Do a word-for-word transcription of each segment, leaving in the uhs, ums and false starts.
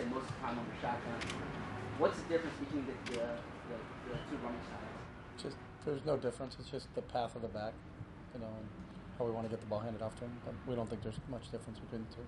say most of the time under shotgun. What's the difference between the, the, the, the two running styles? Just there's no difference. It's just the path of the back, you know, and how we want to get the ball handed off to him. But we don't think there's much difference between the two.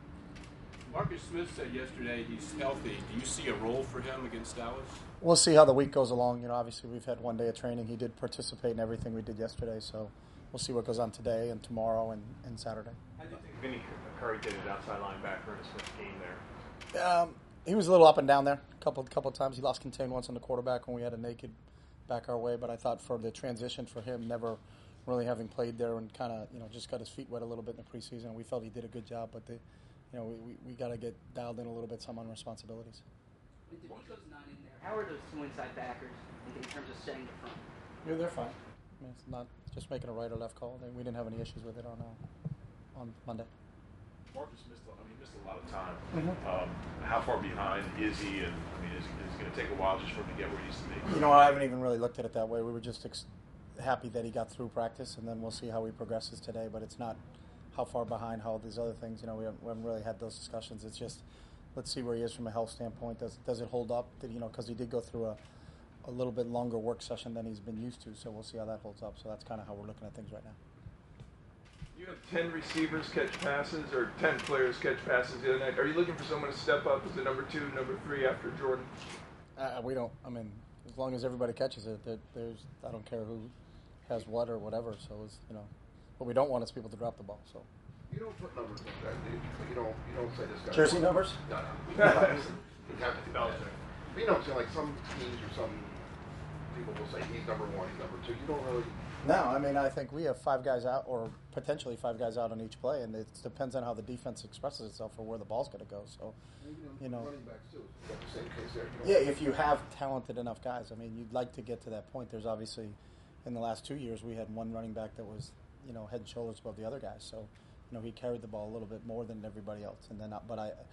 Marcus Smith said yesterday he's healthy. Do you see a role for him against Dallas? We'll see how the week goes along. You know, obviously we've had one day of training. He did participate in everything we did yesterday, so we'll see what goes on today and tomorrow and, and Saturday. How do you think Vinny Curry did it outside linebacker in his first game there? Um, he was a little up and down there a couple couple of times. He lost contain once on the quarterback when we had a naked back our way, but I thought for the transition for him, never really having played there and kind of, you know, just got his feet wet a little bit in the preseason. We felt he did a good job, but the You know, we, we, we got to get dialed in a little bit some on responsibilities. When DeMeco's not in there, how are those two inside backers in, in terms of setting the front? Yeah, they're fine. I mean, it's not just making a right or left call. They, we didn't have any issues with it on uh, on Monday. Marcus missed, I mean, missed a lot of time. Mm-hmm. Um, how far behind is he? And I mean, is, is it going to take a while just for him to get where he needs to be? You know, I haven't even really looked at it that way. We were just ex- happy that he got through practice, and then we'll see how he progresses today. But it's not how far behind, how these other things, you know, we haven't, we haven't really had those discussions. It's just, let's see where he is from a health standpoint. Does does it hold up? Did, you know, because he did go through a, a little bit longer work session than he's been used to, so we'll see how that holds up. So that's kind of how we're looking at things right now. You have ten receivers catch passes, or ten players catch passes the other night. Are you looking for someone to step up as the number two, number three after Jordan? Uh, we don't, I mean, as long as everybody catches it, there, there's, I don't care who has what or whatever, so it's, you know, what we don't want is people to drop the ball, so. You don't put numbers like that, do you? You don't, you don't say this guy. Jersey numbers? No, no. You have to do that. But you know what I'm saying? Like some teams or some people will say he's number one, he's number two. You don't really. No, I mean, I think we have five guys out, or potentially five guys out on each play, and it depends on how the defense expresses itself or where the ball's going to go. So, you know, running backs too. Is that the same case there? You yeah, if you have talented enough guys, I mean, you'd like to get to that point. There's obviously, in the last two years, we had one running back that was, you know, head and shoulders above the other guys. So, you know, he carried the ball a little bit more than everybody else. And then, but I,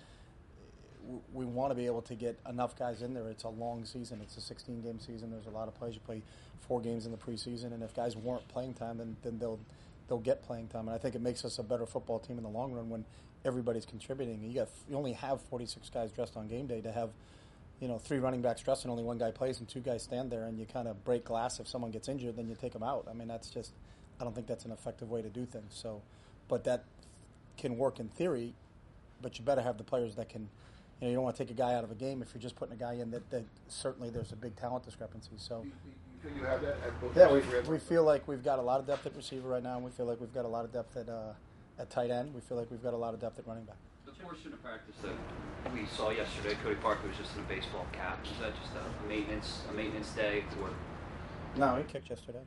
we want to be able to get enough guys in there. It's a long season. It's a sixteen-game season. There's a lot of players. You play four games in the preseason, and if guys weren't playing time, then, then they'll they'll get playing time. And I think it makes us a better football team in the long run when everybody's contributing. You got you only have forty-six guys dressed on game day to have, you know, three running backs dressed and only one guy plays and two guys stand there, and you kind of break glass. If someone gets injured, then you take them out. I mean, that's just, I don't think that's an effective way to do things. So, but that can work in theory, but you better have the players that can. You know, you don't want to take a guy out of a game if you're just putting a guy in that, that certainly there's a big talent discrepancy. So, you, you feel you have that at both? Yeah, we, we feel like we've got a lot of depth at receiver right now, and we feel like we've got a lot of depth at uh, at tight end. We feel like we've got a lot of depth at running back. The portion of practice that we saw yesterday, Cody Parker was just in a baseball cap. Is that just a maintenance a maintenance day or? No, he kicked yesterday.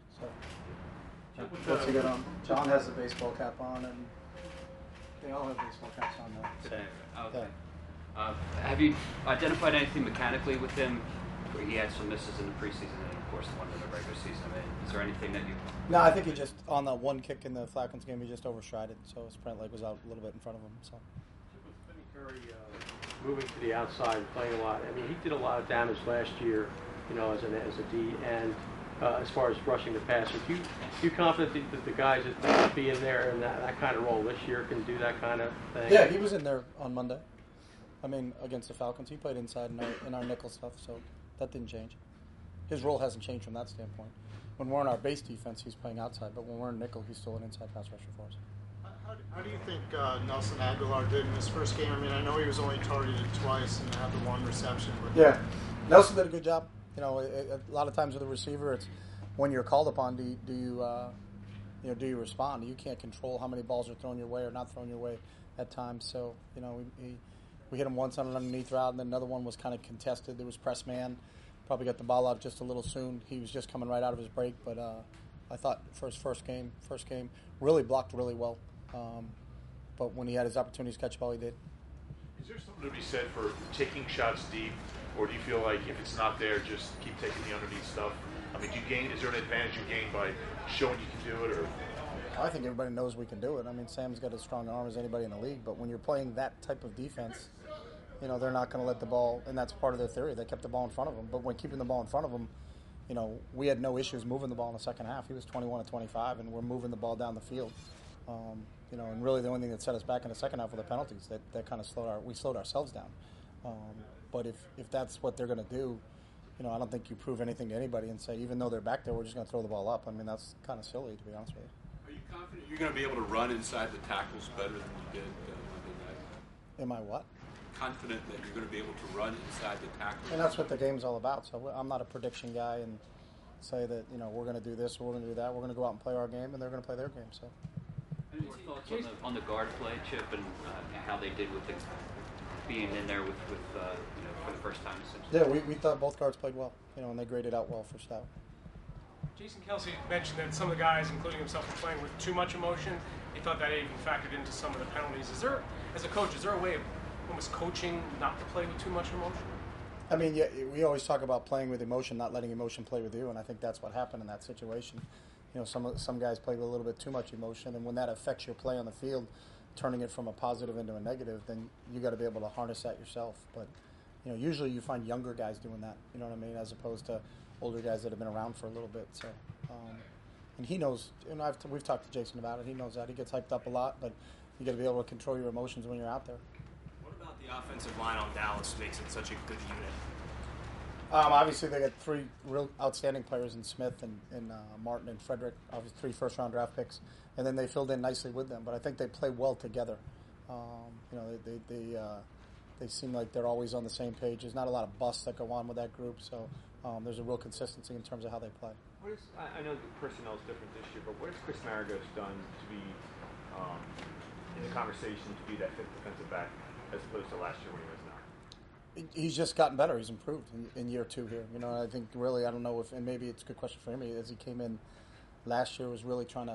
So what's he got on? John has a baseball cap on, and they all have baseball caps on now. Today. Oh, okay. Yeah. Uh, have you identified anything mechanically with him? Where he had some misses in the preseason and, of course, the one in the regular season. I mean, is there anything that you? No, I think he just on the one kick in the Falcons game, he just overstrided. So his sprint leg was out a little bit in front of him. So. With Vinny Curry uh, moving to the outside and playing a lot, I mean, he did a lot of damage last year, you know, as an as a D and uh, as far as rushing the passer. Do you you confident that the guys that be in there in that, that kind of role this year can do that kind of thing? Yeah, he was in there on Monday. I mean, against the Falcons, he played inside in our, in our nickel stuff, so that didn't change. His role hasn't changed from that standpoint. When we're in our base defense, he's playing outside, but when we're in nickel, he's still an inside pass rusher for us. How, how do you think uh, Nelson Aguilar did in his first game? I mean, I know he was only targeted twice and had the one reception. But yeah, Nelson did a good job. You know, it, it, a lot of times with a receiver, it's when you're called upon, do you, do you, uh, you know, do you respond? You can't control how many balls are thrown your way or not thrown your way at times. So, you know, we. we We hit him once on an underneath route, and then another one was kind of contested. There was press man. Probably got the ball out just a little soon. He was just coming right out of his break, but uh, I thought for his first game, first game, really blocked really well. Um, but when he had his opportunities to catch the ball, he did. Is there something to be said for taking shots deep, or do you feel like if it's not there, just keep taking the underneath stuff? I mean, do you gain? Is there an advantage you gain by showing you can do it, or? I think everybody knows we can do it. I mean, Sam's got as strong an arm as anybody in the league, but when you're playing that type of defense, you know, they're not going to let the ball, and that's part of their theory. They kept the ball in front of them. But when keeping the ball in front of them, you know, we had no issues moving the ball in the second half. He was twenty-one to twenty-five, and we're moving the ball down the field. Um, you know, and really the only thing that set us back in the second half were the penalties. That, that kind of slowed our, we slowed ourselves down. Um, but if, if that's what they're going to do, you know, I don't think you prove anything to anybody and say, even though they're back there, we're just going to throw the ball up. I mean, that's kind of silly, to be honest with you. Are you confident you're going to be able to run inside the tackles better than you did uh, Monday night? Am I what? Confident that you're going to be able to run inside the tackles? And that's what the game's all about. So I'm not a prediction guy and say that, you know, we're going to do this or we're going to do that. We're going to go out and play our game, and they're going to play their game. So. Any thoughts on the, on the guard play, Chip, and uh, how they did with the, being in there with, with uh, you know, for the first time essentially? Yeah, we, we thought both guards played well, you know, and they graded out well for Stout. Jason Kelsey mentioned that some of the guys, including himself, were playing with too much emotion. He thought that even factored into some of the penalties. Is there, as a coach, is there a way of almost coaching not to play with too much emotion? I mean, yeah, we always talk about playing with emotion, not letting emotion play with you, and I think that's what happened in that situation. You know, some some guys play with a little bit too much emotion, and when that affects your play on the field, turning it from a positive into a negative, then you got to be able to harness that yourself. But you know, usually you find younger guys doing that. You know what I mean, as opposed to older guys that have been around for a little bit. So, um, and he knows. And I've we've talked to Jason about it. He knows that he gets hyped up a lot, but you got to be able to control your emotions when you're out there. What about the offensive line on Dallas makes it such a good unit? Um, obviously, they got three real outstanding players in Smith and, and uh, Martin and Frederick, obviously three first-round draft picks, and then they filled in nicely with them. But I think they play well together. Um, you know, they they they, uh, they seem like they're always on the same page. There's not a lot of busts that go on with that group, so um, there's a real consistency in terms of how they play. What is, I I know the personnel is different this year, but what has Chris Maragos done to be um, in the conversation to be that fifth defensive back as opposed to last year when he was not? He's just gotten better. He's improved in, in year two here. You know, I think really, I don't know if, and maybe it's a good question for him, as he came in last year, was really trying to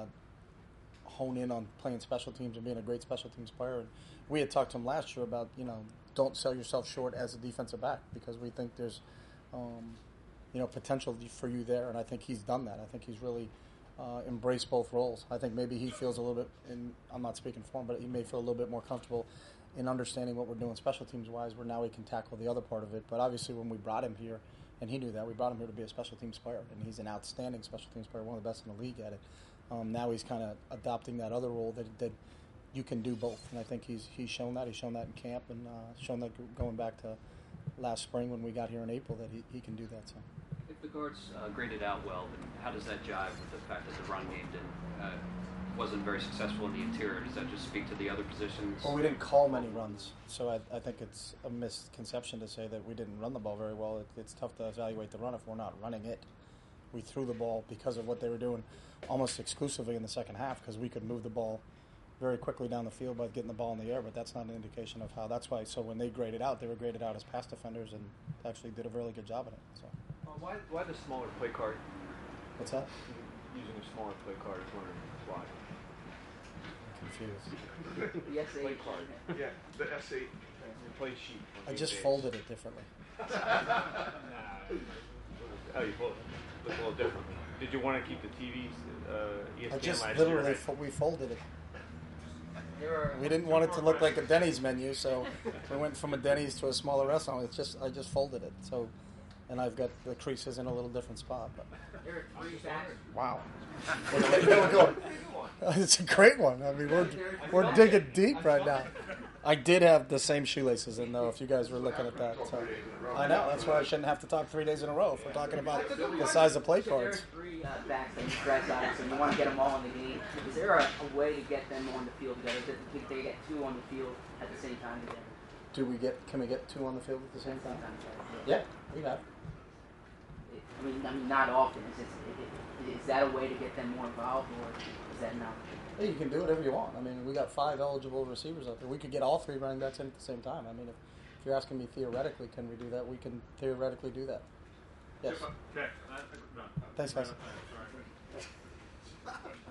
hone in on playing special teams and being a great special teams player. And we had talked to him last year about, you know, don't sell yourself short as a defensive back, because we think there's, um, you know, potential for you there. And I think he's done that. I think he's really uh, embraced both roles. I think maybe he feels a little bit, and I'm not speaking for him, but he may feel a little bit more comfortable in understanding what we're doing special teams wise, where now we can tackle the other part of it. But obviously when we brought him here, and he knew that, we brought him here to be a special teams player, and he's an outstanding special teams player, one of the best in the league at it. Um, now he's kind of adopting that other role that, that you can do both, and I think he's he's shown that. He's shown that in camp, and uh, shown that going back to last spring when we got here in April, that he, he can do that. So. If the guards uh, graded out well, then how does that jive with the fact that the run game didn't uh, wasn't very successful in the interior? Does that just speak to the other positions? Well, we didn't call many runs, so I, I think it's a misconception to say that we didn't run the ball very well. It, it's tough to evaluate the run if we're not running it. We threw the ball because of what they were doing almost exclusively in the second half, because we could move the ball very quickly down the field by getting the ball in the air, but that's not an indication of how. That's why, so when they graded out, they were graded out as pass defenders and actually did a really good job at it. So. Uh, why, why the smaller play card? What's that? Using a smaller play card, I was wondering why. Confused. The S Play eight. card. Yeah, the S eight. Play sheet. I just folded it differently. Nah. Oh, you folded it. Looks a little different. Did you want to keep the T Vs uh, E S P N I just last literally year? fo- we folded it. There are We didn't want it to look like a Denny's menu, so we went from a Denny's to a smaller restaurant. It's just I just folded it. So, and I've got the creases in a little different spot. But there are three backs. wow, we're going. It's a great one. I mean, we're we're digging deep right now. I did have the same shoelaces in though. If you guys were looking at that, so I know that's why I shouldn't have to talk three days in a row if we're talking about the size of play So there cards. are three uh, backs that you stress out, so you want to get them all in the game. Is there a, a way to get them on the field together? Does it- They get two on the field at the same time together? Do we get? Can we get two on the field at the same time? Sometimes, Yeah, we have. I mean, I mean, not often. Is, this, is, is that a way to get them more involved, or is that not? Yeah, you can do whatever you want. I mean, we got five eligible receivers out there. We could get all three running backs in at the same time. I mean, if, if you're asking me theoretically, can we do that? We can theoretically do that. Yes. Okay. Thanks, guys. Sorry.